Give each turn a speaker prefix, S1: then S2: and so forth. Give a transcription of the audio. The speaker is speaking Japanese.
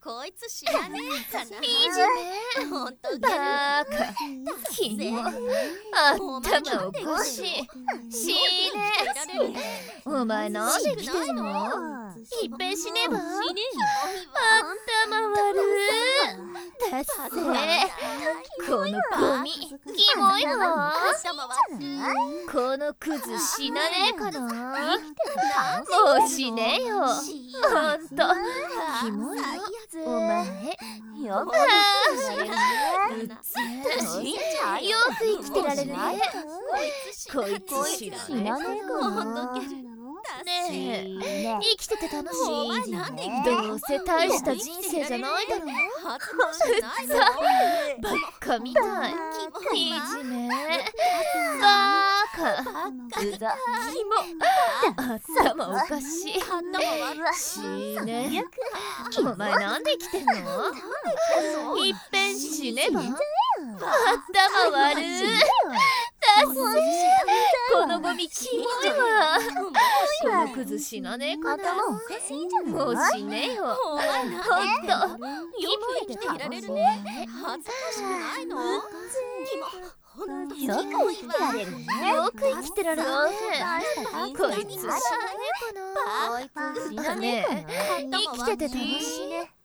S1: こいつ知らねえかな。
S2: いじめ。
S1: ほんと
S2: バカ。キモ。頭おかしい。死ね。お前なんで来てんの？いっぺん死ねば。
S1: 死ね
S2: 頭悪い。だっせ。このゴミキモいわ。このクズ死なねえかな。もう死ねよ。ほんとキモいわお前。よく生きてられるね。こいつ知らねえかな。ねえ生きてて楽しい。どうせ大した人生じゃないだろ。バカみたい。いじめ。バカ。うざ。キモ。頭おかしい。死ね。お前なんで来てんの？いっぺん死ねば。頭悪い。だっせ。このゴミキモいわ。このクズ死なねえかな。もう死ねよ。ほんと
S1: よく生きていられるね。恥ずかしくないの？ほんと
S2: よく生きてられるね。よく生きてられるね。こいつ死なねえかな。ねえ生きてて楽しいね。